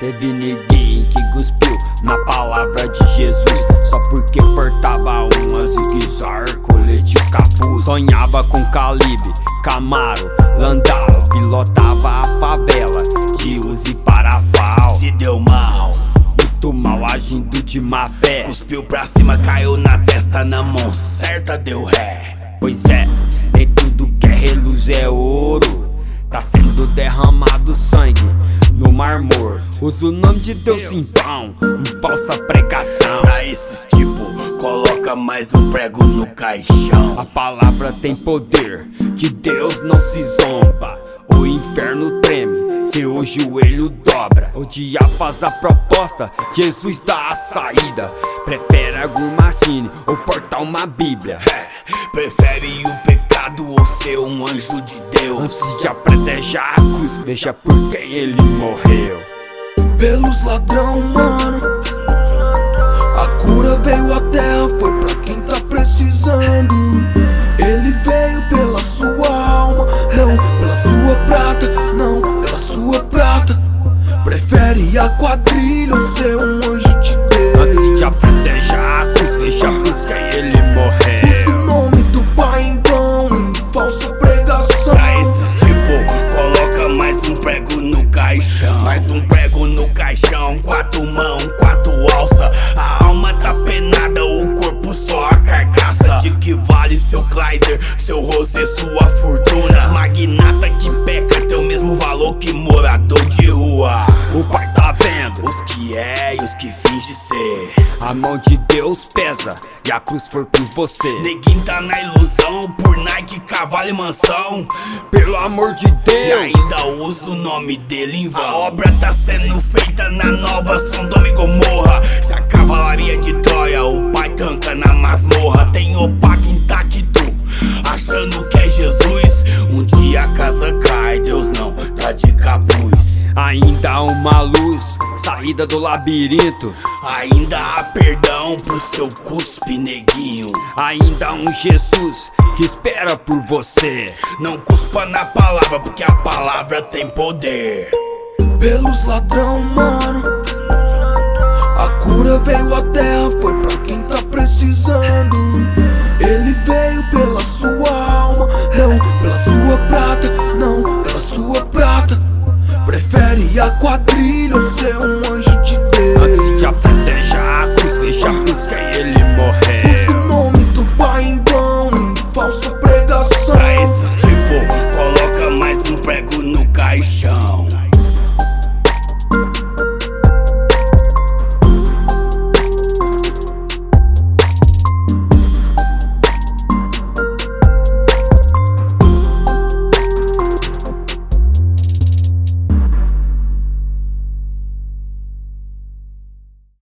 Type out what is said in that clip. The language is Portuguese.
Teve ninguém que cuspiu na palavra de Jesus só porque portava uma zigue-zague, colete e capuz. Sonhava com Calibre, Camaro, Landau, pilotava a favela de Uzi Parafal. Se deu mal, muito mal agindo de má fé. cuspiu pra cima, caiu na testa, na mão certa deu ré. Pois é, nem tudo que é reluz é ouro. Tá sendo derramado sangue no Mar Morto. Usa o nome de Deus em vão, em falsa pregação. Pra esses tipo, coloca mais um prego no caixão. A palavra tem poder, de Deus não se zomba. O inferno treme, seu joelho dobra. O diabo faz a proposta, Jesus dá a saída. Prefere a Gurmacine ou portar uma bíblia. Prefere o pecado ou ser um anjo de Deus. Antes de apredejar a cruz, deixa por quem ele morreu. Pelos ladrão, mano, a cura veio à terra, foi pra quem tá precisando. Ele veio pela sua alma, não pela sua prata, não pela sua prata. Prefere a quadrilha ou ser um anjo de Deus. Antes de apredejar a cruz, deixa por quem ele morreu. Usa o nome do Pai em vão, em falsa pregação. Pra esses tipo, coloca mais um prego no caixão. Mais um prego no caixão, 4 mãos, 4 alça. A alma tá penada, o corpo só a carcaça. De que vale seu Chrysler, seu Rosé, sua fortuna? Magnata que peca tem o mesmo valor que morador de rua. O pai tá vendo Os que é e os que finge ser. a mão de Deus pesa e a cruz foi por você. Neguinho tá na ilusão, por Nike, cavalo e mansão. Pelo amor de E Deus, ainda usa o nome dele em vão. A obra tá sendo feita na nova Sodoma e Gomorra. Se a cavalaria de Troia, o pai tanca na masmorra. Tem opaco intacto, achando que é Jesus. Um dia a casa cai, Deus não tá de capuz. ainda há uma luz, saída do labirinto. Ainda há perdão pro seu cuspe, neguinho. Ainda há um Jesus que espera por você. Não cuspa na palavra, porque a palavra tem poder. Pelos ladrão, mano,